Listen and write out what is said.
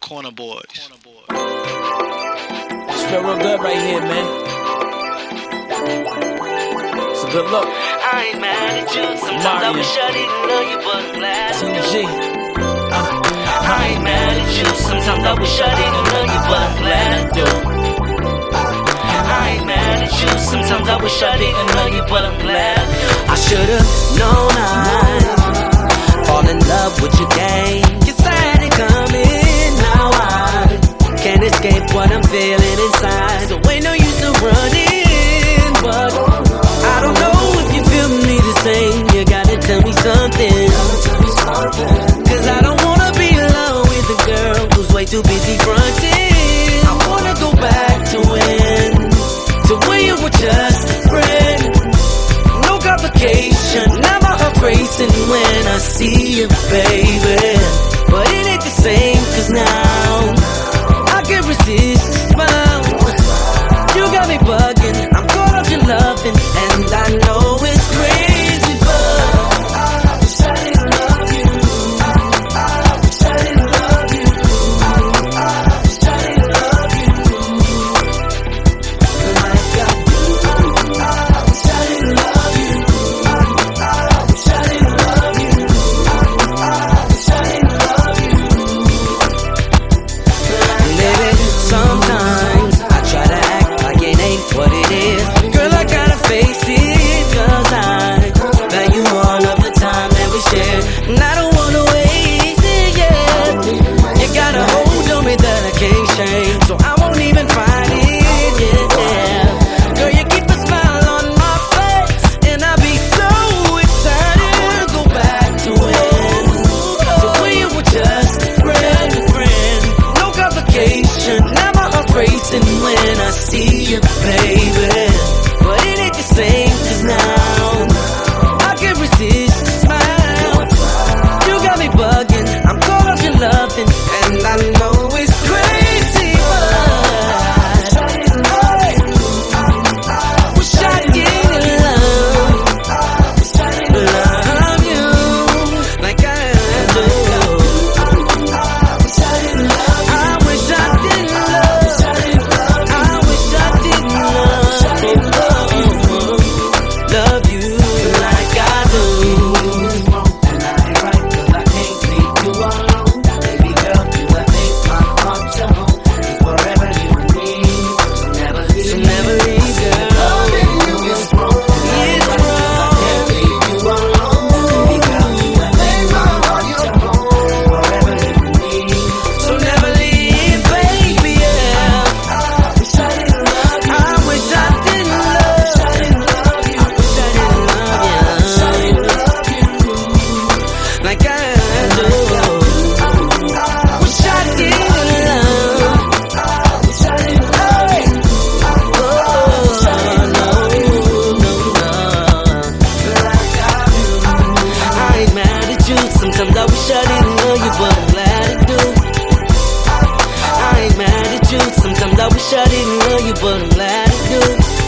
Corner Boys. It's feel real good right here, man. It's a good look. I ain't mad at you. Sometimes I wish I didn't love you, but I'm glad I do. TG. I ain't mad at you. Sometimes I wish I didn't love you, but I'm glad I do. I ain't mad at you. Sometimes I wish I didn't love you, but I'm glad I do. I should've known I'd fall in love with your game. You said it coming. Now I can't escape what I'm feeling inside. So ain't no use to running, but I don't know if you feel me the same. You gotta tell me something, cause I don't wanna be alone with a girl who's way too busy fronting. I wanna go back to when you were just a friend. No complication, now my heart racing when I see you, baby. But it ain't the same, cause now I can't resist the smile. You got me bugging, I'm caught up in loving, and I know it's crazy, but I wish I didn't love you. I wish I didn't love you. I wish I didn't love you like I do. I wish I didn't love you. I wish I didn't love you. I wish I didn't love you. Baby, sometimes I try to act like it ain't what it is. Girl, I gotta face it, cause I value all of the time that we share, and I don't wanna waste it, yeah. You got a hold on me that I can't change, so I won't even fight it, yeah. Girl, you keep a smile on my face, and I'll be so excited to go back to when you were just a friend. No complication, now my heart racing when I see you, baby. But it ain't the same, cause now I can't resist the smile. You got me bugging, I'm caught up in loving, and I know it's crazy, but I wish I didn't love you. I wish I didn't love you like I do. I wish I didn't love you. I wish I didn't love you like I do. And I ain't right, cause I can't leave you alone. Baby girl, you have made my heart your home. And forever you and me, so never leave. So never leave, girl. Loving you is wrong. And I ain't right, cause I can't leave you alone. Baby girl, you have made my heart your home. And forever you and me, So never leave, baby, yeah. I wish I didn't love you. I wish I didn't love you. I wish I didn't love you like I do. Wish I didn't love. Wish I didn't love you. I ain't mad at you. Sometimes I wish I didn't love you, but I'm glad I do. I ain't mad at you. Sometimes I wish I didn't love you, but I'm glad I do.